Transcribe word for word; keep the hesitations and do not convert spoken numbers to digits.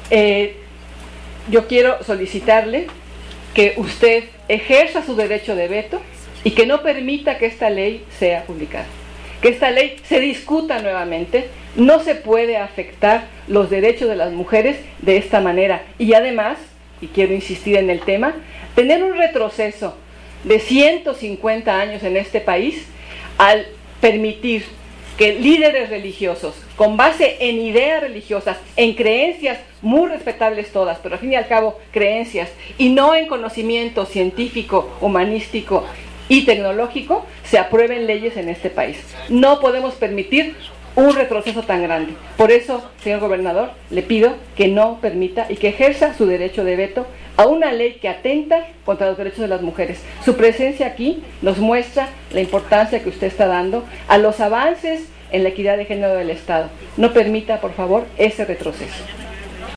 Eh, yo quiero solicitarle que usted ejerza su derecho de veto y que no permita que esta ley sea publicada, que esta ley se discuta nuevamente. No se puede afectar los derechos de las mujeres de esta manera. Y además, y quiero insistir en el tema, tener un retroceso de ciento cincuenta años en este país al permitir que líderes religiosos, con base en ideas religiosas, en creencias muy respetables todas, pero al fin y al cabo creencias, y no en conocimiento científico, humanístico y tecnológico, se aprueben leyes en este país. No podemos permitir un retroceso tan grande. Por eso, señor gobernador, le pido que no permita y que ejerza su derecho de veto a una ley que atenta contra los derechos de las mujeres. Su presencia aquí nos muestra la importancia que usted está dando a los avances en la equidad de género del Estado. No permita, por favor, ese retroceso.